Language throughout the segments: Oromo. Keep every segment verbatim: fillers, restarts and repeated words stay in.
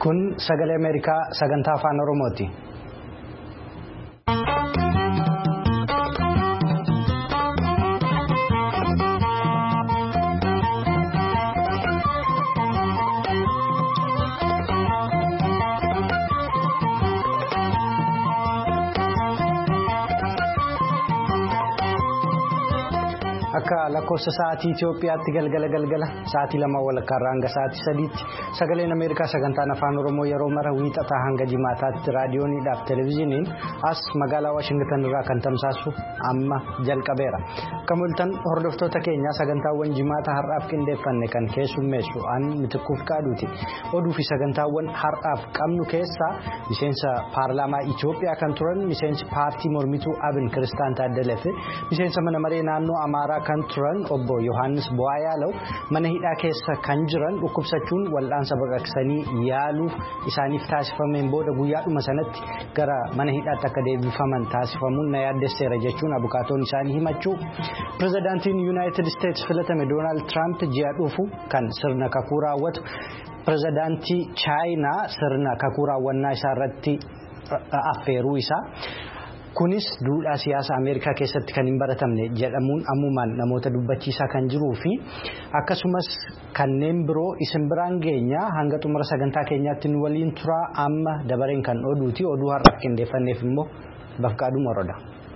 Kun sagalee Ameerikaa sagantaa afaan Oromooti. Akka lakkoofsa sa'aatii Itoophiyaatti galgala galgala sa'aatii lama walakkaa irraa hanga sa'aatii sadiitti sagaleen Ameerikaa sagantaan afaan Oromoo yeroo mara wiixataa hanga jimaataatti raadiyooniidhaaf televezyiiniin as magaalaa Waashingtan irraa kan tamsaasu amma jalqabeera. Akka mul'atan hordoftoota keenya sagantaawwan jimaata har'aaf qindeeffanne kan keessummeessu an Mitikkuuf Qaaduuti. Oduu fi sagantaawwan har'aaf qabnu keessaa miseensa paarlaamaa Itoophiyaa kan turan miseensi paartii mormituu Abin Kiristaan Taaddalee fi miseensa mana maree naannoo Amaaraa kan turan obbo Yohaannis Bu'aayaalaw mana hidhaa keessa kan jiran dhukkubsachuun wal'aansa baqaqsanii yaaluuf isaaniif taasifameen booda guyyaadhuma sanatti gara mana hidhaatti akka deebifaman taasifamuun na yaaddeesseera jechuun abukaatoon isaanii himachuu pirezidaantiin Yuunaayitid Isteetsi filatame Doonaald Tiraamp ji'a dhufu kan sirna kakuu raawwatu pirezidaantii Chaayinaa sirna kakuu raawwannaa isaa irratti affeeruu isaa. Kunis duudhaa siyaasa Ameerikaa keessatti kan hin baratamne jedhamuun ammumaan namoota dubbachiisaa kan jiruu fi akkasumas kanneen biroo isin biraan geenya hanga xumura sagantaa keenyaatti nu waliin turaa amma dabareen kan oduuti. Oduu har'aaf qindeeffanneef immoo Bafqaaduu Moroodha.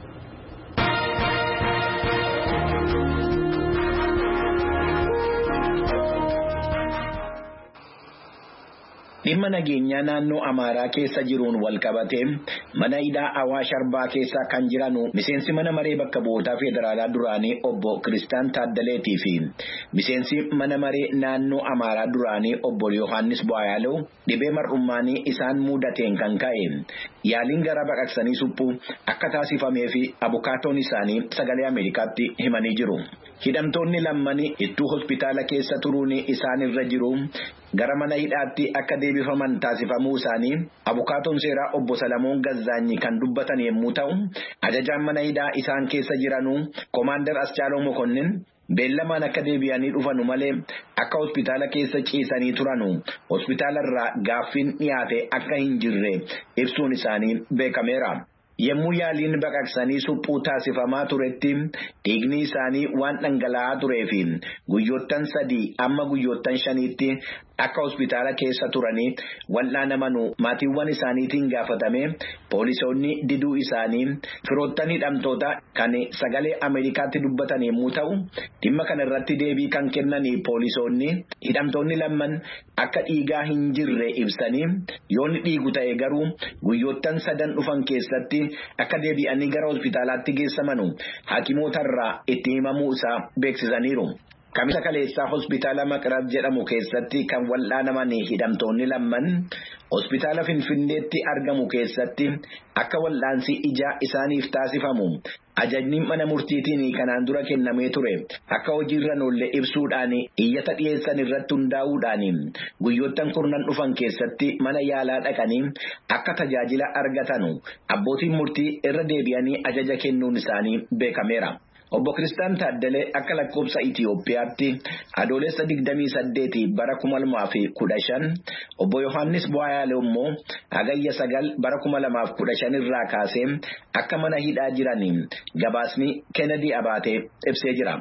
Dhimma nageenyaa naannoo Amaaraa keessa jiruun walqabatee mana hidhaa Awaash Arbaa keessa kan jiranu miseensi mana maree bakka bu'ootaa federaalaa duraanii obbo Kiristaan Taaddaleetii fi miseensi mana maree naannoo Amaaraa duraanii obbo Yohaannis Bu'aayaalaw dhibee mar'ummaanii isaan mudateen kan ka'e yaaliin gara baqaqsanii suphuu akka taasifamee fi abukaatoon isaanii sagalee Ameerikaatti himanii jiru. Hidhamtoonni lammanii ittuu hospitaala keessa turuun isaan irra jiru. Gara mana hidhaatti akka deebifaman taasifamuu isaanii abukaatoon seeraa obbo Salamoon Gazzaanyi kan dubbatan yommuu ta'u ajajaan mana hidhaa isaan keessa jiranu Komaander Aschaaloo Mokonnin beellamaan akka deebi'anii dhufanu malee akka hospitaala keessa ciisanii turanu hospitaala irraa gaaffiin dhiyaate akka hin jirre ibsuun isaanii beekameera. Yemmuu yaaliin baqaqsanii suphuu taasifamaa turetti dhiigni isaanii waan dhangala'aa turee fi guyyoottan sadii amma guyyoottan shaniitti akka hospitaala keessa turanii wal'aanamanuu maatiiwwan isaaniitiin gaafatame poolisoonni diduu isaanii firoottan hidhamtoota kan sagalee Ameerikaatti dubbatan yommuu ta'u dhimma kana irratti deebii kan kennanii poolisoonni hidhamtoonni lamman akka dhiigaa hin jirre ibsanii yoon dhiigu ta'e garuu guyyoottan sadan dhufan keessatti akka deebi'anii gara hospitaalaatti geessamanu hakimootarraa itti himamuu isaa beeksisaniiru. Kamisa kaleessaa hospitaala Maqrab jedhamu keessatti kan wal'aanaman hidhamtoonni lamman hospitaala Finfinneetti argamu keessatti akka wal'aansi ijaa isaaniif taasifamu ajajni mana murtiitiin kanaan dura kennamee ture akka hojiirra oolle ibsuudhaan iyyata dhiyeessan irratti hundaa'uudhaan guyyoottan kurnan dhufan keessatti mana yaalaa dhaqanii akka tajaajila argatan abbootiin murtii irra deebi'anii ajaja kennuun isaanii beekameera. Obbo Kiristaan Taaddalee akka lakkoofsa Itoophiyaatti adoolessa digdamii saddeet bara kuma lamaa fi kudha shan obbo Yohaannis Bu'aayaalaw immoo hagayya sagal bara kuma lamaa fi kudha shan irraa kaasee akka mana hidhaa jiraniin gabaasni Kennedy Abaatee ibsee jira.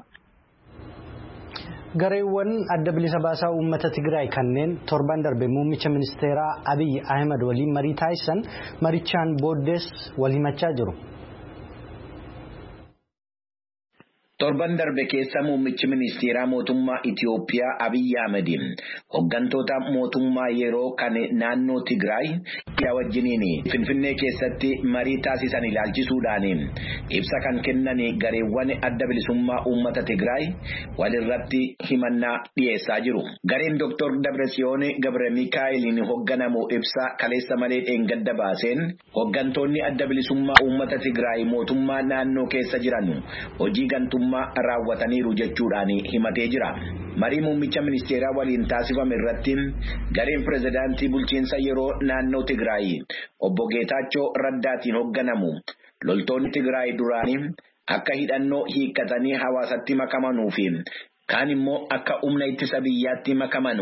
Gareewwan adda bilisa baasaa uummata Tigraay kanneen torban darbe muummicha ministeeraa Abiy Ahmed waliin marii taasisan marichaan booddees wal himachaa jiru. Torban darbe keessa muummichi ministeeraa mootummaa Itoophiyaa Abiy Ahmed hooggantoota mootummaa yeroo kan naannoo Tigraay wajjiniin Finfinnee keessatti marii taasisan ilaalchisuudhaan ibsa kan kennan gareewwan adda bilisummaa uummata Tigraay walirratti himannaa dhiyeessaa jiru. Gareen Doktor Dabratsiyoon Gabre Mikaa'eliin hoogganamu ibsa kaleessa malee dheengadda baaseen hooggantoonni adda bilisummaa uummata Tigraay mootummaa naannoo keessa jiran hojii gantummaa raawwataniiru jechuudhaan himatee jira. Marii muummicha ministeeraa waliin taasifame irratti gareen pirezidaantii bulchiinsa yeroo naannoo Tigraay obbo Geetaachoo Raddaatiin hoogganamu loltoonni Tigraay duraanii akka hidhannoo hiikkatanii hawaasatti makamanuu fi kaan immoo akka humna ittisa biyyaatti makamanu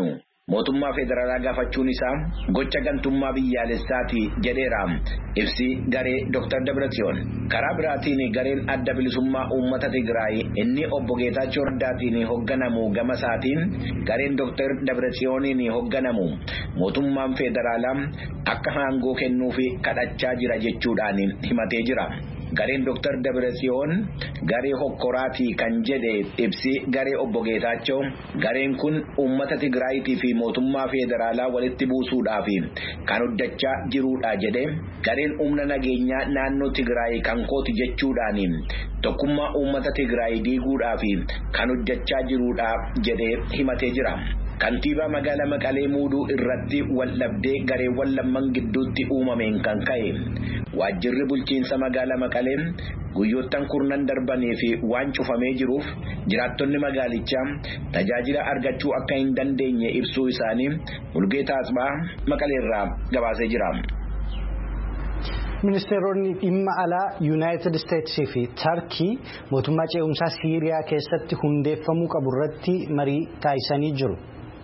mootummaa federaalaa gaafachuun isaa gocha gantummaa biyyaalessaati jedheera ibsi garee Doktar Dabratsiyoon. Karaa biraatiin gareen adda bilisummaa uummata Tigraay inni obbo Geetaachoo Raddaatiin hoogganamu gama isaatiin gareen Doktar Dabratsiyooniin hoogganamu mootummaan federaalaa akka aangoo kennuufi kadhachaa jira jechuudhaan himatee jira. Gareen Doktar Dabratsiyoon garee hokkoraatii kan jedhe ibsi garee obbo Geetaachoo gareen kun uummata Tigraayitii fi mootummaa federaalaa walitti buusuudhaaf kan hojjechaa jiruudha jedhe. Gareen humna nageenyaa naannoo Tigraay kan kooti jechuudhaan tokkummaa uummata Tigraay diiguudhaaf kan hojjechaa jiruudha jedhe himatee jira. Kantiibaa magaalaa Maqalee muuduu irratti waldhabdee gareewwan lamman gidduutti uumameen kan ka'e waajjirri bulchiinsa magaalaa Maqalee guyyoottan kurnan darbanii fi waan cufamee jiruuf jiraattonni magaalichaa tajaajila argachuu akka hin dandeenye ibsuu isaanii Mulgeetaa Asbaa Maqaleerraa gabaasee jira. Ministeeronni dhimma alaa Yuunaayitid Isteetsii fi Tarkii mootummaa ce'umsaa Siiriyaa keessatti hundeeffamuu qabu irratti marii taasisanii jiru.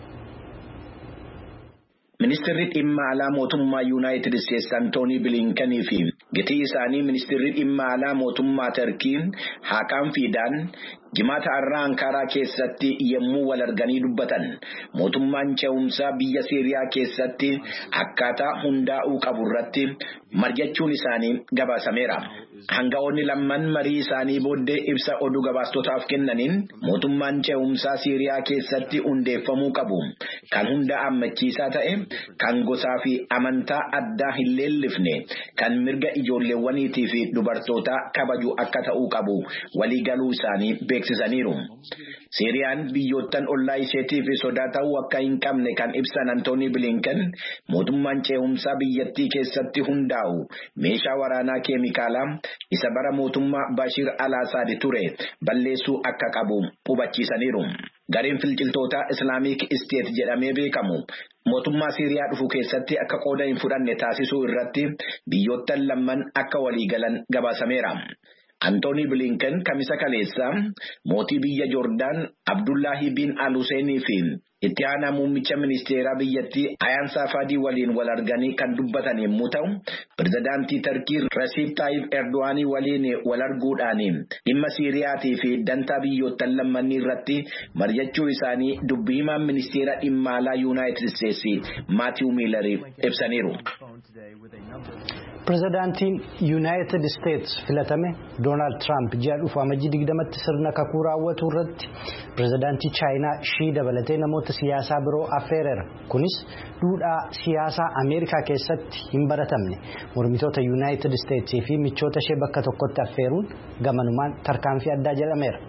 Ministeerri dhimma alaa mootummaa Yuunaayitid Isteets Antoonii Bilinkanii fi gitii isaanii ministeerri dhimma alaa mootummaa Tarkii Hakaan Fiidaan jimaata irraa Ankaraa keessatti yemmuu wal arganii dubbatan mootummaan ce'umsaa biyya Siiriyaa keessatti akkaataa hundaa'uu qabu irratti mari'achuun isaanii gabaasameera. Hangafoonni lamman marii isaanii booddee ibsa oduu gabaastotaaf kennaniin mootummaan ce'umsaa Siiriyaa keessatti hundeeffamuu qabu kan hunda ammachiisaa ta'e kan gosaa fi amantaa addaa hin leellifne kan mirga ijoolleewwaniitii fi dubartootaa kabaju akka ta'uu qabu waliigaluu isaanii beeksisaniiru. Siiriyaan biyyoottan ollaa isheetii fi sodaa ta'uu akka hin qabne kan ibsan Antoonii Bilinkan mootummaan ce'umsaa biyyattii keessatti hundaa'u meeshaa waraanaa keemikaalaa isa bara mootummaa Bashir al-Assad ture balleessuu akka qabu hubachiisaniiru. Gareen finciltoota Islaamic State jedhamee beekamu mootummaa Siiriyaa dhufu keessatti akka qooda hin fudhanne taasisuu irratti biyyoottan lamman akka waliigalan gabaasameera. Antoonii Bilinkan kamisa kaleessa mootii biyya Joordaan Abdullahi bin Al-Huseenii fi itti aanaa muummicha ministeeraa biyyattii Ayaan Saafadii waliin wal arganii kan dubbatan yommuu ta'u, pirezidaantii Tarkii Rasiib Taayib Erdo'anii waliin wal arguudhaan dhimma Siiriyaatii fi dantaa biyyoottan lammanii irratti mari'achuu isaanii dubbii himaan ministeera dhimma alaa Yuunaayitid Isteetsi Maatiiw Miilar ibsaniiru. Pirezidaantiin Yuunaayitid Isteets filatame Doonaald Tiraamp ji'a dhufu amajjii digdamatti sirna kakuu raawwatu irratti pirezidaantii Chaayinaa Shii dabalatee namoota siyaasaa biroo affeereera. Kunis duudhaa siyaasaa Ameerikaa keessatti hin baratamne mormitoota Yuunaayitid Isteetsii fi michoota ishee bakka tokkotti affeeruun gamanumaan tarkaanfii addaa jedhameera.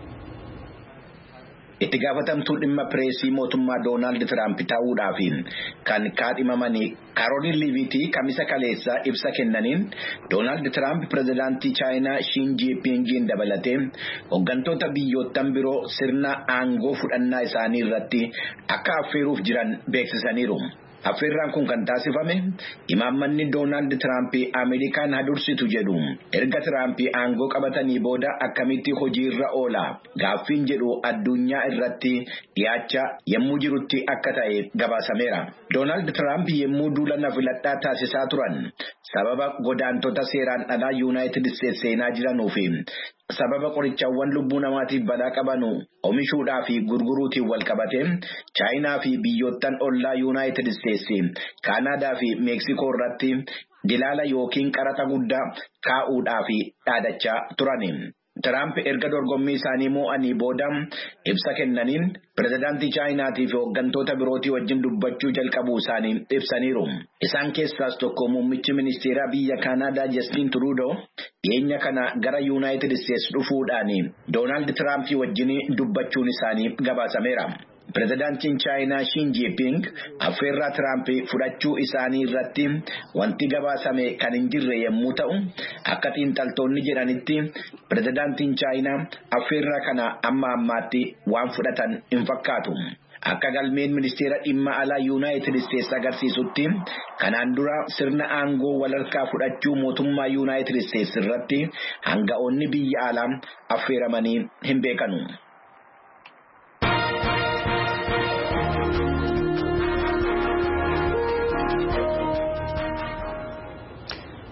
Itti gaafatamtuu dhimma pireesii mootummaa Doonaald Tiraamp ta'uudhaaf kan kaadhimamanii Karooliin Liiviitii kamisa kaleessa ibsa kennaniin Doonaald Tiraamp pirezidaantii Chaayinaa Shiin Jiinpiingiin dabalatee hooggantoota biyyoottan biroo sirna aangoo fudhannaa isaanii irratti akka affeeruuf jiran beeksisaniiru. Affeerraan kun kan taasifame imaammanni Doonaald Tiraamp Ameerikaan hadursitu jedhu erga Tiraamp aangoo qabatanii booda akkamitti hojiirra oola gaaffiin jedhu addunyaa irratti dhiyaachaa yemmuu jirutti akka ta'e gabaasameera. Doonaald Tiraamp yemmuu duula na filadhaa taasisaa turan sababa godaantota seeraan alaa Yuunaayitid Isteets seenaa jiranuu fi sababa qorichaawwan lubbuu namaatiif balaa qabanu oomishuudhaa fi gurguruutiin wal qabate Chaayinaa fi biyyoottan ollaa Yuunaayitid Isteetsi Kaanaadaa fi Meeksikoo irratti dilaala yookiin qaraxa guddaa kaa'uudhaa fi dhaadachaa turani. Tiraamp erga dorgommii isaanii mo'anii booda ibsa kennaniin pirezidaantii Chaayinaatii fi hooggantoota birootii wajjin dubbachuu jalqabuu isaanii ibsaniiru. Isaan keessaas tokko muummichi ministeeraa biyya Kaanaadaa Justin Trudeau dhiyeenya kana gara Yuunaayitid Isteets dhufuudhaan Doonaald Tiraamp wajjin dubbachuun isaanii gabaasameera. Pirezidaantiin Chaayinaa Shiin Jiinpiing affeerraa Tiraamp fudhachuu isaanii irratti wanti gabaasame kan hin jirre yommuu ta'u, akka xiinxaltoonni jedhanitti pirezidaantiin Chaayinaa affeerraa kana amma ammaatti waan fudhatan hin fakkaatu. Akka galmeen ministeera dhimma alaa Yuunaayitid Isteets agarsiisutti kanaan dura sirna aangoo walharkaa fudhachuu mootummaa Yuunaayitid Isteets irratti hanga'oonni biyya alaa affeeramanii hin beekanu.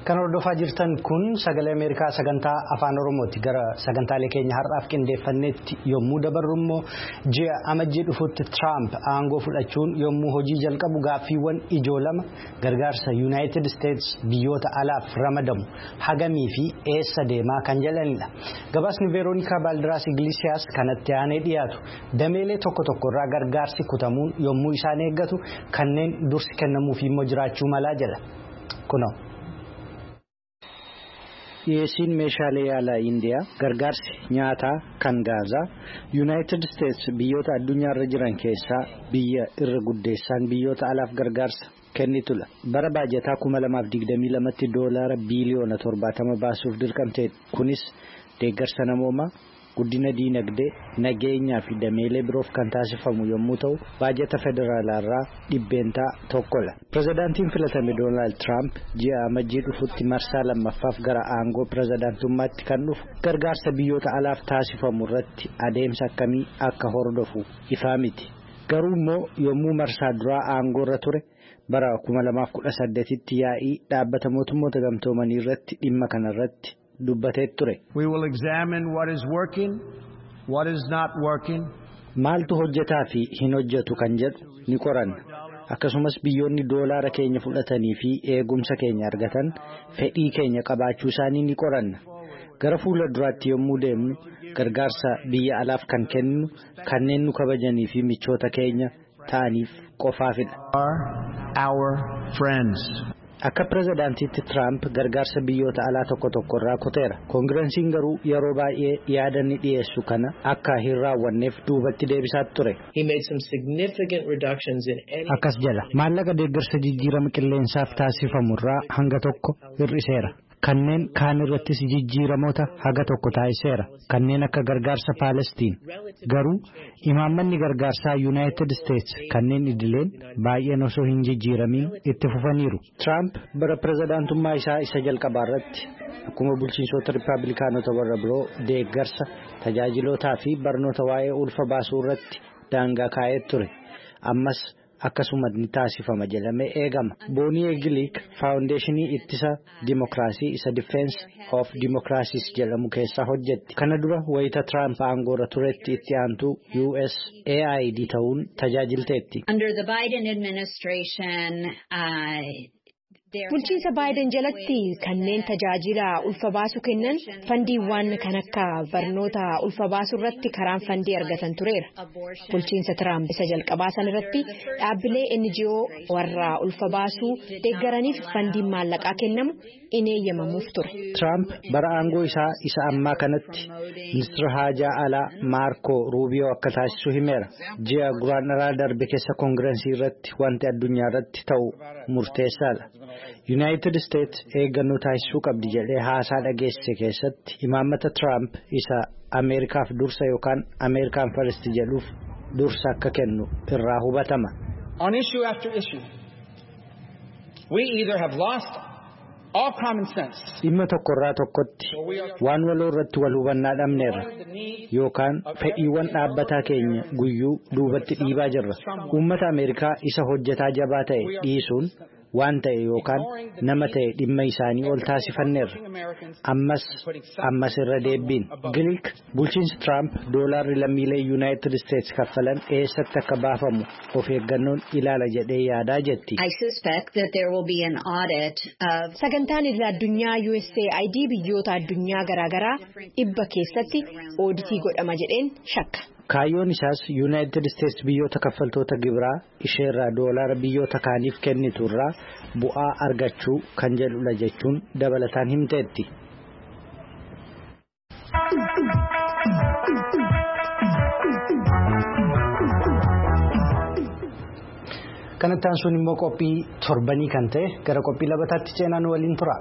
Kan hordofaa jirtan kun sagalee Ameerikaa sagantaa afaan Oromooti. Gara sagantaalee keenya har'aaf qindeeffannetti yommuu dabarru immoo ji'a amajjii dhufutti Trump aangoo fudhachuun yommuu hojii jalqabu gaaffiiwwan ijoo lama gargaarsa United States biyyoota alaaf ramadamu hagamii fi eessa deemaa kan jedhanidha. Gabaasni Veronica Balderas Iglesias kanatti aanee dhiyaatu dameelee tokko tokko irraa gargaarsi kutamuun yommuu isaan eeggatu kanneen dursi kennamuuf immoo jiraachuu malaa jedha. Kunoo. Dhiyeessiin meeshaalee yaalaa Indiyaa gargaarsi nyaataa kan Gaazaa United States biyyoota addunyaarra jiran keessaa biyya irra guddeessaan biyyoota alaaf gargaarsa kennitudha. Bara baajataa kuma lamaaf digdamii lamatti doolaara biiliyoona torbaatama baasuuf dirqamte. Kunis deeggarsa namoomaa, guddina diinagdee, nageenyaa fi dameelee biroof kan taasifamu yommuu ta'u baajata federaalaarraa dhibbeentaa tokkodha. Pirezidaantiin filatame Doonaald Tiraamp ji'a amajjii dhufutti marsaa lammaffaaf gara aangoo pirezidaantummaatti kan dhufu gargaarsa biyyoota alaaf taasifamu irratti adeemsa akkamii akka hordofu ifaa miti. Garuu immoo yommuu marsaa duraa aangoo irra ture bara kuma lamaaf kudha saddeetitti yaa'ii dhaabbata mootummoota gamtoomanii irratti dhimma kanarratti dubbatee ture. We will examine what is working, what is not working. Maaltu hojjetaa fi hin hojjetu kan jedhu ni qoranna. Akkasumas biyyoonni doolaara keenya fudhatanii fi eegumsa keenya argatan fedhii keenya qabaachuu isaanii ni qoranna. Gara fuula duraatti yommuu deemnu gargaarsa biyya alaaf kan kennu kanneen nu kabajanii fi michoota keenya ta'aniif qofaafidha. Our friends. Akka pirezidaantiitti Tiraamp gargaarsa biyyoota alaa tokko tokko irraa kuteera. Koongireesiin garuu yeroo baay'ee yaada ni dhiyeessu kana akka hin raawwanneef duubatti deebisaa ture. Akkas jala maallaqa deeggarsa jijjiirama qilleensaaf taasifamu irraa hanga tokko hir'iseera. Kanneen kaan irrattis jijjiiramoota haga tokko taasiseera. Kanneen akka gargaarsa Paalestiin. Garuu imaammanni gargaarsaa United States kanneen idileen baay'een osoo hin jijjiiramiin itti fufaniiru. Trump bara pirezidaantummaa isaa isa jalqabaa irratti akkuma bulchiinsota Rippaabilikaanota warra biroo deeggarsa tajaajilootaa fi barnoota waa'ee ulfa baasuu irratti daangaa kaa'ee ture. Ammas akkasuma ni taasifama jedhamee eegama. Boonii Eegiliik faawundeeshinii ittisa dimokiraasii isa Defense of Democracies jedhamu keessaa hojjetti. Kana dura wayita Trump aangoorra turetti itti aantuu U S A I D ta'uun tajaajilteetti. Under the Biden administration, uh, Bulchiinsa Baayiden jalatti kanneen tajaajila ulfa baasuu kennan fandiiwwan kan akka barnoota ulfa baasuu irratti karaan fandii argatan tureera. Bulchiinsa Tiraamp isa jalqabaa san irratti dhaabbilee N G O warra ulfa baasuu deeggaraniif fandiin maallaqaa kennamu in eeyyamamuuf ture. Tiraamp bara aangoo isaa isa ammaa kanatti ministeera haajaa alaa Maarko Ruubiyoo akka taasisu himeera. Ji'a guraandhalaa darbe keessa koongireesii irratti wanti addunyaa irratti ta'u murteessaadha. United States eeggannoo taasisuu qabdi jedhee haasaa dhageesse keessatti imaammata Trump isa Ameerikaaf dursa yookaan American First jedhuuf dursa akka kennu irraa hubatama. On issue after issue, we either have lost all common sense. Dhimma tokkorraa tokkotti waan waloo irratti wal hubannaa dhabneerra yookaan fedhiiwwan dhaabbataa keenya guyyuu duubatti dhiibaa jirra. Uummata Ameerikaa isa hojjetaa jabaa ta'e dhiisuun waan ta'e yookaan nama ta'e dhimma isaanii ol taasifanneerra. Ammas ammas irra deebiin. Giliik bulchiinsi Trump doolaarri lammiilee United States kaffalan eessatti akka baafamu of eeggannoon ilaala jedhee yaadaa jetti. I suspect that there will be an audit of Sagantaan idil addunyaa U S A I D biyyoota addunyaa garaagaraa dhibba keessatti ooditii godhama jedheen shakka. Kaayyoon isaas United States biyyoota kaffaltoota gibiraa isheerraa doolaara biyyoota kaaniif kennitu irraa bu'aa argachuu kan jedhudha jechuun dabalataan himteetti. Kanatti aansuun immoo qophii torbanii kan ta'e gara qophii labataatti ceenaan waliin tura.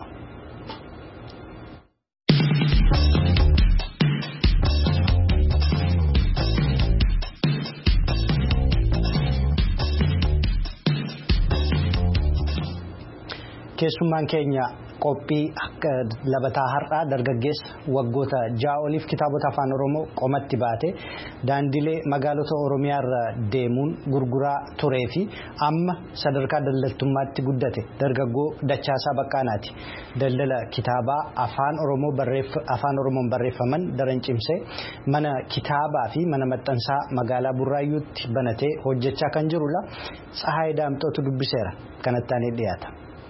Keessummaan keenya qophii labataa har'aa dargaggeessa waggoota ja'a oliif kitaabota afaan Oromoo qomatti baate daandilee magaalota Oromiyaa irra deemuun gurguraa turee fi amma sadarkaa daldaltummaatti guddate dargaggoo Dachaasaa Baqqaanaati. Daldala kitaabaa afaan Oromoo afaan Oromoon barreeffaman daran cimsee mana kitaabaa fi mana maxxansaa magaalaa Burraayyuutti banatee hojjechaa kan jirudha. Tsahaay Daamxootu dubbiseera kanatti aanee dhiyaata.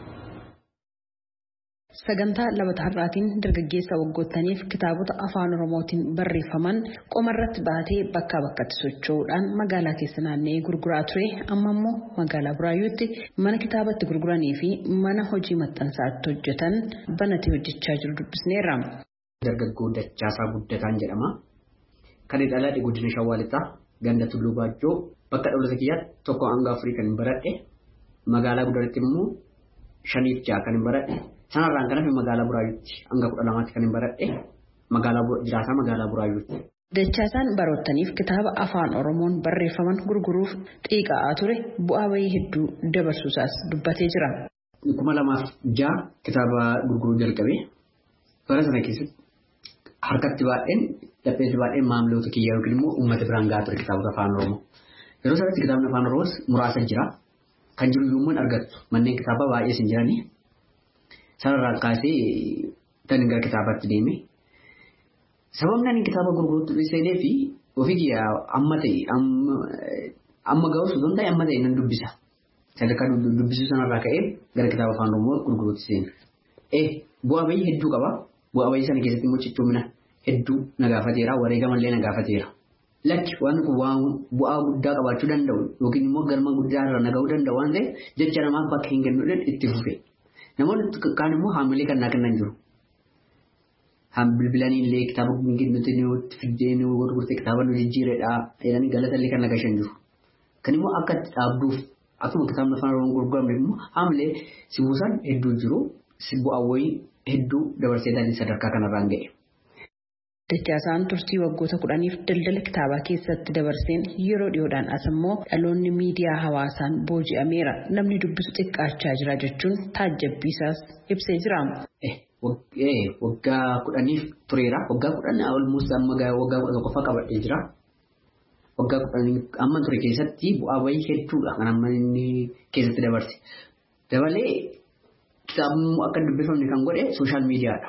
Sagantaa labataa har'aatiin dargaggeessa waggootaniif kitaabota afaan Oromootiin barreeffaman qomarratti baatee bakkaa bakkatti socho'uudhaan magaalaa keessa naanna'ee gurguraa ture. Amma immoo magaalaa Burraayyuutti mana kitaabatti gurguranii fi mana hojii maxxansaatti hojjetan banatee hojjechaa jiru dubbisneerra. Dargaggoo Dachaasaa Guddataan jedhama. Kan dhalate Godina Shawaa Lixaa ganda Tulluu Baajjoo bakka dhalootaa kiyyaatti tokko hanga afurii kan baradhe magaalaa Guddaratti immoo shaniif ja'a kan baradhe. Sanarraan kan hafe magaalaa Burraayyuutti hanga kudha lamaatti kan baradhe magaalaa jiraataa magaalaa Burraayyuutti. Dachaasaan baroottaniif kitaaba afaan Oromoon barreeffaman gurguruuf xiiqa'aa ture bu'aa bayii hedduu dabarsuusaas dubbatee jira. Kuma lamaaf ja'a kitaaba gurguruu jalqabee bara sana keessatti harkatti baadheen lapheetti baadheen maamiloota kiyyaa yookiin immoo uummata biraan gahaa ture kitaabota afaan Oromoo. Yeroo sanatti kitaabni afaan Oromoos muraasa jira. Kan jiru yommuu argattu manneen kitaabaa baay'ees hin jiranii. Sanarraa kaasee tan gara kitaabaatti deeme. Sababni ani kitaaba gurguruutti seenee fi ofii amma ta'e amma ga'us osoo hin ta'e amma ta'e nan dubbisa. Sadarkaa dubbisuu sanarraa ka'ee gara kitaaba afaan Oromoo gurguruutti seene. Eh bu'aa bayii hedduu qaba. Bu'aa bayii sana keessatti immoo cichoomina hedduu na gaafateera. Wareegamallee na gaafateera. Lakki waan kun bu'aa guddaa qabaachuu danda'u yookiin immoo galma guddaa irra na ga'uu danda'u waan ta'eef jecha namaa bakka hin kennuudhaan itti fufe. Namoonni kaan immoo haamilee kan naa kennan jiru. Bilbilanii illee kitaaba nuti nuti fiddee nu gurgurtee kitaaba nu jijjiiredha jedhanii galata illee kan na gashan jiru. Kan immoo akka dhaabduuf akkuma kitaabni afaan Oromoo gurguramne immoo haamilee si buusan hedduu jiru. Si bu'aawwii hedduu dabarsee daandii sadarkaa kanarraan ga'e. Dachaasaan turtii waggoota kudhaniif daldala kitaabaa keessatti dabarseen yeroo dhiyoodhaan as immoo dhaloonni miidiyaa hawaasaan booji'ameera. Namni dubbisu xiqqaachaa jira jechuun taajjabbiisaas ibsee jira. Waggaa kudhaniif tureera. Waggaa kudhan almost amma waggaa kudha qofa qabadhee jira. Waggaa kudhanii amma ture keessatti bu'aa bayii hedduudha kan amma inni keessatti dabarse. Dabalee kitaabni akka dubbifamne kan godhe sooshaal miidiyaadha.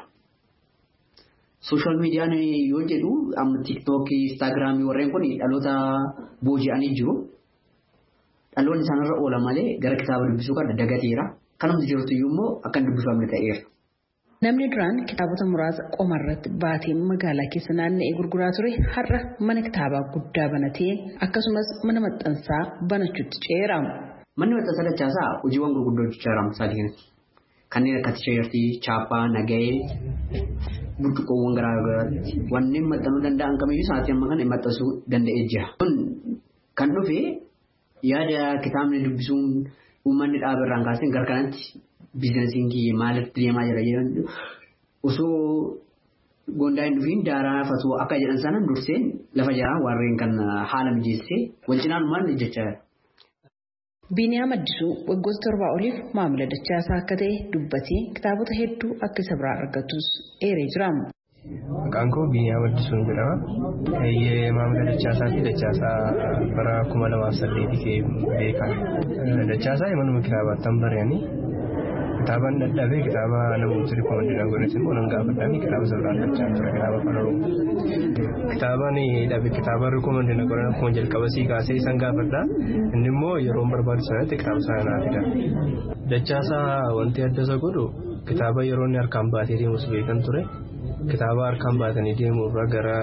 Sooshaal miidiyaan yoo jedhu amma tiiktookii, instaagiraamii warreen kun dhaloota booji'anii jiru. Dhaloonni isaanirra oola malee gara kitaaba dubbisuu kan dagateera. Kanumti jirtu immoo akka dubbifamne ta'eera. Namni duraan kitaabota muraasa qomarratti baatee magaalaa keessa naanna'ee gurguraa ture har'a mana kitaabaa guddaa banatee akkasumas mana maxxansaa banachuutti ceera. Manni maxxansaa Dachaasaa hojiiwwan gurguddoo hojjechaa jira. Kanneen akka tisheertii, chaappaa, nagahee, burtuqoowwan garaa garaatti wanneen maxxanuu danda'an kamiyyuu sa'aatii amma kana maxxansuu danda'ee jira. Kun kan dhufe yaada kitaabni dubbisuun uummanni dhaabarraan kaasee gara kanatti biizinasiin kiyya maalitti deemaa jira jedhan osoo gondaa hin dhufiin daaraa fasoo akka jedhan sana durseen lafa jaraa warreen kan haala mijeessee wal cinaan maal jechaa jira. Biiniyaam Addisuu waggoota torbaa oliif maamila Dachaasaa akka ta'e dubbatee kitaabota hedduu akka isa biraa argatus eeree jira. Maqaan koo Biiniyaam Addisuu jedhama. Maamila Dachaasaa fi Dachaasaa bara kuma lamaaf saddeetii beekama. Dachaasaa manuma kitaabaatti barreessanii kitaabaan dadhabee kitaaba namoota rikoomandii godhatan immoo nan gaafadhaanii kitaaba sirraa argachaa ture kitaaba afaan Oromoo. Kitaabaan dhabe kitaaba rikoomandii godhan akkuma jalqaba sii kaasee isaan gaafadhaa inni immoo yeroo barbaadu sanatti kitaaba sana naa fida. Dachaasaa wanti adda isa godhu kitaaba yeroo inni harkaan baatee deemus beekan ture. Kitaaba harkaan baatanii deemuu irraa gara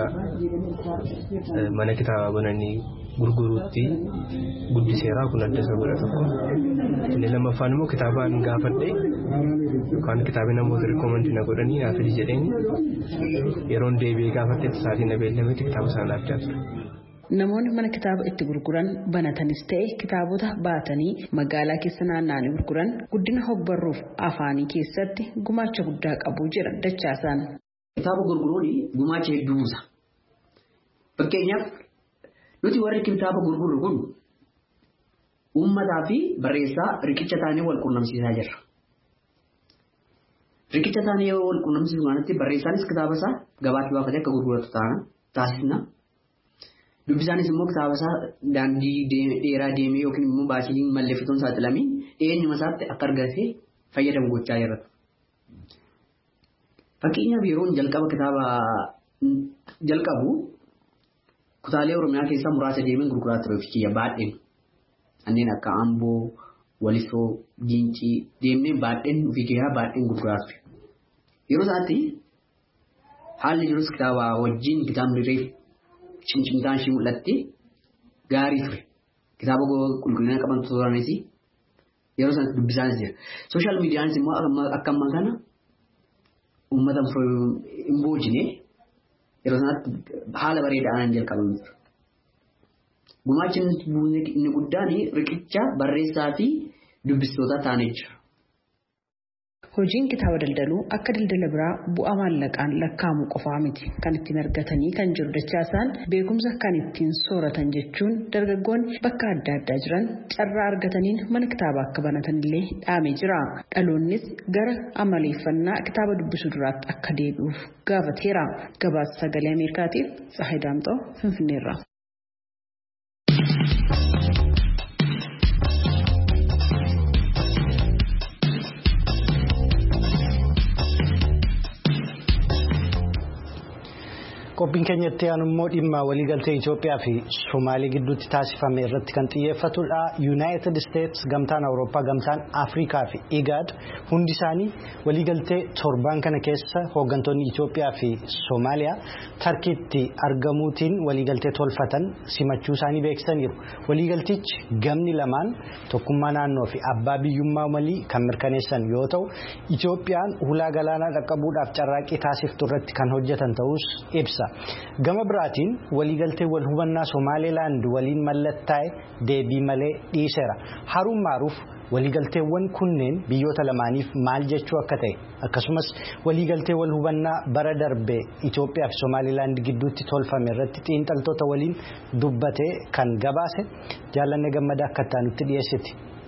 mana kitaabaa bananii gurguruutti guddiseeraa kun adda isa godha tokko. Inni lammaffaan immoo kitaabaan gaafadhe yookaan kitaabni namoota rikoomandii na godhanii naa fidi jedheen yeroon deebi'ee gaafadhetti sa'aatii na beellametti kitaaba sana argaa ture. Namoonni mana kitaaba itti gurguran banatanis ta'e kitaabota baatanii magaalaa keessa naanna'anii gurguran guddina hogbarruuf afaanii keessatti gumaacha guddaa qabu jedha Dachaasaan. Kitaaba gurguruun gumaacha hedduu buusa. Fakkeenyaaf nuti warri kitaaba gurgurru kun uummataa fi barreessaa riqicha taanee wal quunnamsiisaa jirra. Riqicha isaanii yeroo wal quunnamsiisu kanatti barreessaanis kitaaba isaa gabaatti baafatee akka gurguratu taasisna. Dubbisaanis immoo kitaaba isaa daandii dheeraa deemee yookiin immoo baasii malleeffatoon saaxilamee eenyuma isaatti akka argatee fayyadamu gochaa jira. Fakkeenyaaf yeroo jalqaba kitaaba jalqabu kutaalee Oromiyaa keessaa muraasa deemee gurguraa ture fiichiyya baadheen. Anneen akka Amboo, Walisoo, Gincii deemnee baadheen fiichiyyaa baadheen gurguraa ture. Yeroo isaatti haalli jirus kitaaba wajjin kitaabni reef cincimtaan ishii mul'atti gaarii ture. Kitaaba qulqullina qaban turanis yeroo sanatti dubbisaanis jira. Sooshaal miidiyaanis immoo akka ammaa kana uummata hin boojine yeroo sanatti haala bareedaadhaan jalqabame ture. Gumaachi inni guddaan riqicha barreessaa fi dubbistoota taanee jira. Hojiin kitaaba daldaluu akka daldala biraa bu'aa maallaqaan lakkaa'amu qofaa miti kan ittiin argatanii kan jiru Dachaasaan beekumsa kan ittiin sooratan jechuun dargaggoonni bakka adda addaa jiran carraa argataniin mana kitaabaa akka banatan illee dhaamee jira. Dhaloonnis gara amaleeffannaa kitaaba dubbisuu duraatti akka deebi'uuf gaafateera. Gabaasa sagalee Ameerikaatiif Tsahaay Daamxoo Finfinneerra. Qophiin keenyatti aanummoo dhimma waliigaltee Itoophiyaa fi Somaalii gidduutti taasifame irratti kan xiyyeeffatudha. United States, gamtaan Awurooppaa, gamtaan Afrikaa fi IGAD hundi isaanii waliigaltee torban kana keessa hooggantoonni Itoophiyaa fi Somaaliyaa Tarkiitti argamuutiin waliigaltee tolfatan simachuu isaanii beeksisaniiru. Waliigaltichi gamni lamaan tokkummaa naannoo fi abbaa biyyummaa malii kan mirkaneessan yoo ta'u, Itoophiyaan hulaa galaanaa dhaqqabuudhaaf carraaqqii taasiftu irratti kan hojjetan ta'us ibsa. Gama biraatiin waliigaltee wal hubannaa Somaalilaand waliin mallattaa'e deebii malee dhiiseera. Haruun Maaruuf waliigalteewwan kunneen biyyoota lamaaniif maal jechuu akka ta'e akkasumas waliigaltee wal hubannaa bara darbee Itoophiyaa fi Somaalilaand gidduutti tolfame irratti xiinxaltoota waliin dubbatee kan gabaase Jaalanne Gammadaa akka taanutti dhiyeessiti.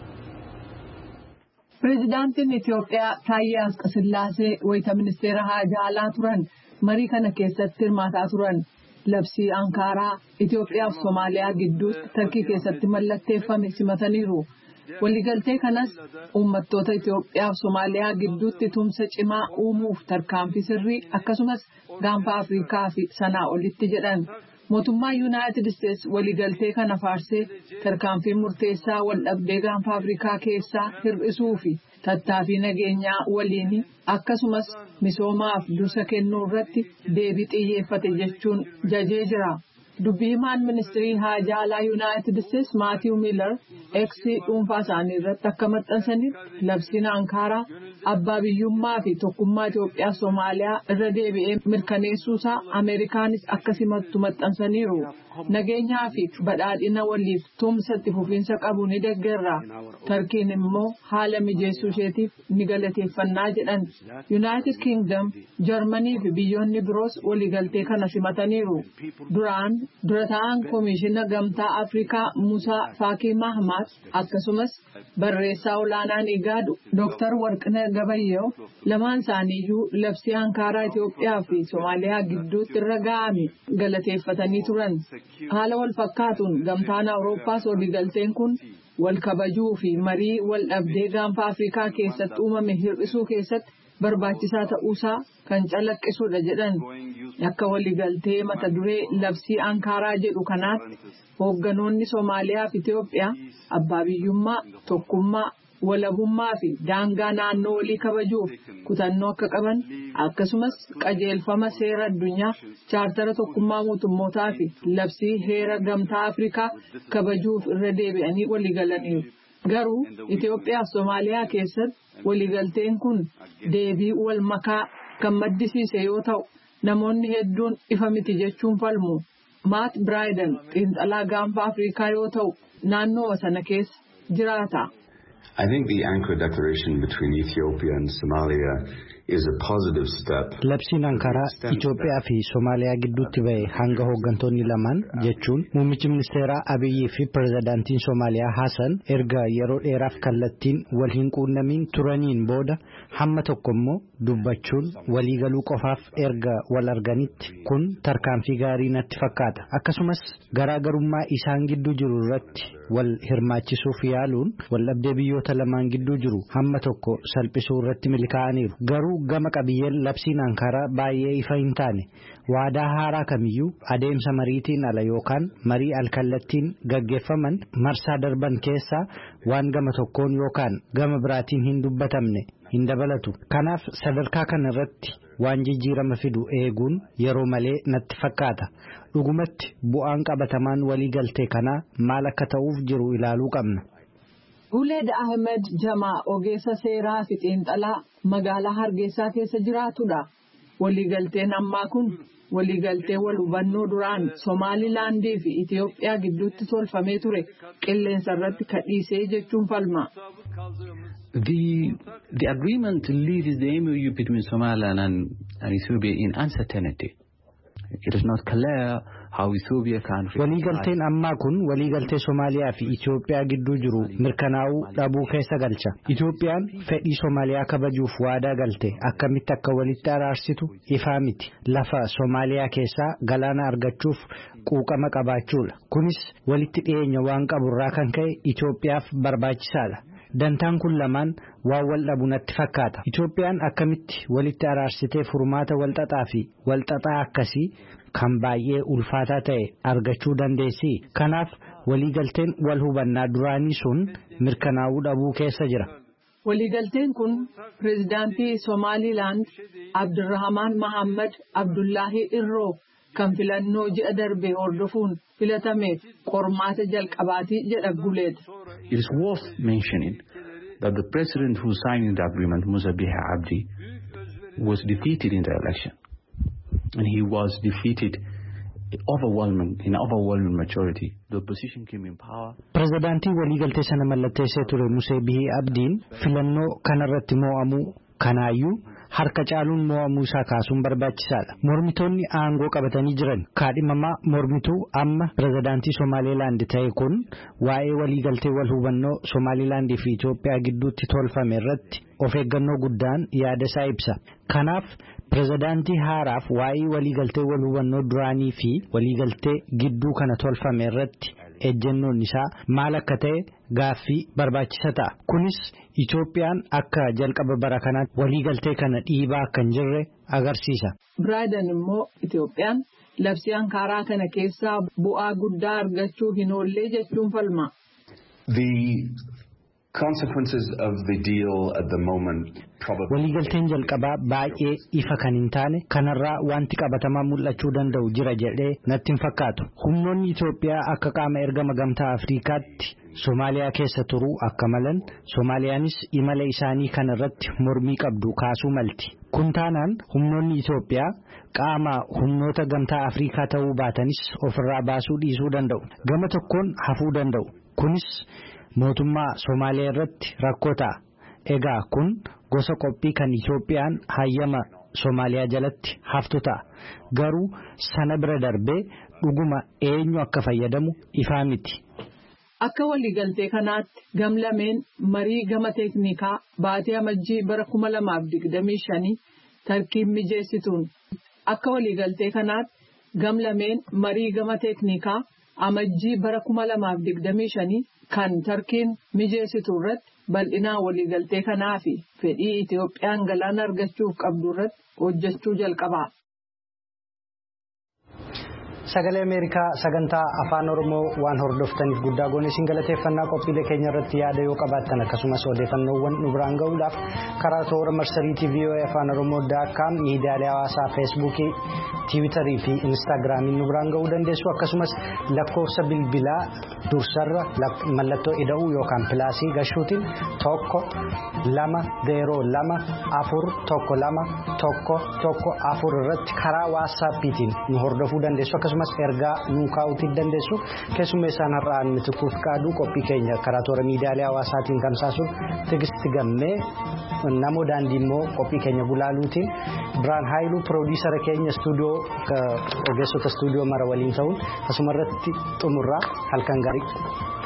Pireezidaantiin Itoophiyaa Taayyee Asqasillaasee wayita ministeera haajaa alaa turan marii kana keessatti hirmaataa turan. Labsii Ankaaraa Itoophiyaa fi Somaaliyaa gidduutti Tarkii keessatti mallatteeffame simataniiru. Waliigaltee kanas uummattoota Itoophiyaa fi Somaaliyaa gidduutti tumsa cimaa uumuuf tarkaanfii sirrii akkasumas gaanfa Afrikaa fi sanaa olitti jedhan. Mootummaa Yuunaayitid Isteets waliigaltee kana faarsee tarkaanfii murteessaa wal dhabdee gaanfa Afrikaa keessaa hir'isuu fi tattaaffii nageenyaa waliin akkasumas misoomaaf dursa kennuu irratti deebii xiyyeeffate jechuun jajee jira. Dubbii himaan ministirii haajaa alaa Yuunaayitid Isteets Maatiiw Miilar Eksii dhuunfaa isaanii irratti akka maxxansanitti labsiin Ankaaraa abbaa biyyummaa fi tokkummaa Itoophiyaa Somaaliyaa irra deebi'ee mirkaneessuusaa Ameerikaanis akka simattu maxxansaniiru. Nageenyaa fi badhaadhina waliif tumsatti fufiinsa qabu ni deeggarra. Tarkiin immoo haala mijeessuu isheetiif ni galateeffannaa jedhan. Yuunaayitid Kingdom, Jarmanii fi biyyoonni biroos waliigaltee kana simataniiru. Duraan dura ta'an Koomishina Gamtaa Afrikaa Musaa Faakii Mahmaad akkasumas barreessaa olaanaan IGAD Dooktar Warqinee Gabayyoo lamaan isaaniiyyuu labsii Ankaaraa Itoophiyaa fi Somaaliyaa gidduutti irra ga'ame galateeffatanii turan. Haala wal fakkaatuun gamtaan Awurooppaas waliigalteen kun wal kabajuu fi marii wal dhabdee gaanfa Afrikaa keessatti uumame hir'isuu keessatti barbaachisaa ta'uusaa kan calaqqisuudha jedhan. Akka waliigaltee mata duree labsii Ankaaraa jedhu kanaatti hoogganoonni Somaaliyaa fi Itoophiyaa abbaa biyyummaa, tokkummaa, walabummaa fi daangaa naannoo walii kabajuuf kutannoo akka qaban akkasumas qajeelfama seera addunyaa chaartara tokkummaa mootummootaa fi labsii heera gamtaa Afrikaa kabajuuf irra deebi'anii waliigalaniiru. Garuu Itoophiyaa fi Somaaliyaa keessatti waliigalteen kun deebii wal makaa kan maddisiise yoo ta'u namoonni hedduun ifa miti jechuun falmu. Maat Biraayden xiinxalaa gaanfa Afrikaa yoo ta'u naannoo sana keessa jiraata. I think the Ankara Declaration between Ethiopia and Somalia is a positive step. Labsiin Ankaraa Itoophiyaa fi Somaaliyaa gidduutti ba'e hanga hooggantoonni lamaan jechuun muummichi ministeeraa Abiyyi fi pirezidaantiin Somaaliyaa Hassan erga yeroo dheeraaf kallattiin wal hin quunnamiin turaniin booda hamma tokko immoo dubbachuun waliigaluu qofaaf erga wal arganitti kun tarkaanfii gaarii natti fakkaata. Akkasumas garaagarummaa isaan gidduu jiru irratti wal hirmaachisuuf yaaluun wal dhabdee biyyoota lamaan gidduu jiru hamma tokko salphisuu irratti milkaa'aniiru. Garuu gama qabiyyeen labsiin Ankaraa baay'ee ifa hin taane waadaa haaraa kamiyyuu adeemsa mariitiin ala yookaan marii alkallattiin gaggeeffaman marsaa darban keessaa waan gama tokkoon yookaan gama biraatiin hin dubbatamne hin dabalatu. Kanaaf sadarkaa kana irratti waan jijjiirama fidu eeguun yeroo malee natti fakkaata. Dhugumatti bu'aan qabatamaan waliigaltee kanaa maal akka ta'uuf jiru ilaaluu qabna. Guleed Ahmed Jamaa ogeessa seeraa fi xiinxalaa magaalaa Hargeysaa keessa jiraatudha. Waliigalteen ammaa kun waliigaltee wal hubannoo duraan Somaalilaandii fi Itoophiyaa gidduutti tolfamee ture qilleensa irratti kadhiisee jechuun falma. The the agreement leaves the M O U between Somaliland and, and Ethiopia in uncertainty. It is not clear how Ethiopia can. Waliigalteen ammaa kun waliigaltee Somaaliyaa fi Itoophiyaa gidduu jiru mirkanaa'uu dhabuu keessa galcha. Itoophiyaan fedhii Somaaliyaa kabajuuf waadaa galte akkamitti akka walitti araarsitu ifaa miti. Lafa Somaaliyaa keessaa galaana argachuuf quuqama qabaachuudha. Kunis walitti dhiyeenya waan qaburraa kan ka'e Itoophiyaaf barbaachisaadha. Dantaan kun lamaan waan wal dhabu natti fakkaata. Itoophiyaan akkamitti walitti araarsitee furmaata walxaxaa fi walxaxaa akkasii kan baay'ee ulfaataa ta'e argachuu dandeessi. Kanaaf waliigalteen wal hubannaa duraanii sun mirkanaa'uu dhabuu keessa jira. Waliigalteen kun pirezidaantii Somaliland Abdurrahman Mohammed Abdullahi Irroo kan filannoo ji'a darbe hordofuun filatameef qormaata jalqabaatii jedha Guleed. It is worth mentioning that the president who signed the agreement, Musa Bihi Abdi, was defeated in the election. And he was defeated overwhelming, in overwhelming majority. The opposition came in power. Presidentii waliigaltee sana mallatteessee ture Musa Bihi Abdiin filannoo kanarratti mo'amuu kanaayyuu harka caaluun mo'amuu isaa kaasuun barbaachisaadha. Mormitoonni aangoo qabatanii jiran kaadhimamaa mormituu amma pirezidaantii Somaalilaand ta'e kun waa'ee waliigaltee wal hubannoo Somaalilaand fi Itoophiyaa gidduutti tolfame irratti of eeggannoo guddaan yaada isaa ibsa. Kanaaf pirezidaantii haaraaf waa'ee waliigaltee wal hubannoo duraanii fi waliigaltee gidduu kana tolfame irratti ejjennoon isaa maal akka ta'e gaaffii barbaachisa ta'a. Kunis Itoophiyaan akka jalqaba bara kanaatti waliigaltee kana dhiibaa akka hin jirre agarsiisa. Biraadan immoo Itoophiyaan labsii Ankaraa kana keessaa bu'aa guddaa argachuu hin oollee jechuun falma. The consequences of the deal at the moment probably. Waliigalteen jalqabaa baay'ee ifa kan hin taane kanarraa wanti qabatamaa mul'achuu danda'u jira jedhee natti hin fakkaatu. Humnoonni Itoophiyaa akka qaama ergama gamtaa Afrikaatti Somaaliyaa keessa turuu akka malan Somaaliyaanis imala isaanii kana irratti mormii qabdu kaasuu malti. Kun taanaan humnoonni Itoophiyaa qaama humnoota gamtaa Afrikaa ta'uu baatanis ofirraa baasuu dhiisuu danda'u. Gama tokkoon hafuu danda'u. Kunis mootummaa Somaaliyaa irratti rakkoo ta'a. Egaa kun gosa qophii kan Itoophiyaan hayyama Somaaliyaa jalatti haftu ta'a. Garuu sana bira darbee dhuguma eenyu akka fayyadamu ifaa miti. Akka waliigaltee kanaatti gamlameen marii gama teeknikaa baatee amajjii bara kuma lamaaf digdamii shanii tarkiin mijeessituun. Akka waliigaltee kanaatti gamlameen marii gama teeknikaa amajjii bara kuma lamaaf digdamii shanii kan tarkiin mijeessitu irratti bal'inaa waliigaltee kanaa fi fedhii Itoophiyaan galaana argachuuf qabdu irratti hojjechuu jalqaba. Sagalee Ameerikaa sagantaa afaan Oromoo waan hordoftaniif guddaa goone isin galateeffannaa qophiilee keenya irratti yaada yoo qabaattan akkasumas odeeffannoowwan nu biraan ga'uudhaaf karaa toora marsariitii V O A afaan Oromoo dot com miidiyaalee hawaasaa feesbuukii tiwiitarii fi instaagiraamiin nu biraan ga'uu dandeessu akkasumas lakkoofsa bilbilaa dursarra mallattoo ida'uu yookaan pilaasii gashuutiin tokko lama zeeroo lama afur tokko lama tokko tokko afur irratti karaa waasaappiitiin nu hordofuu dandeessu akkasumas akkasumas ergaa nuu kaa'uutti dandeessu keessummeessaan har'aan mitukuuf qaaduu qophii keenya karaa toora miidiyaalee hawaasaatiin tamsaasuun Tigisti Gammee namoo daandii immoo qophii keenya gulaaluutiin Biraan Haayiluu piroodiisara keenya istuudiyoo ogeessota istuudiyoo mara waliin ta'uun asumarratti xumurraa halkan gaarii.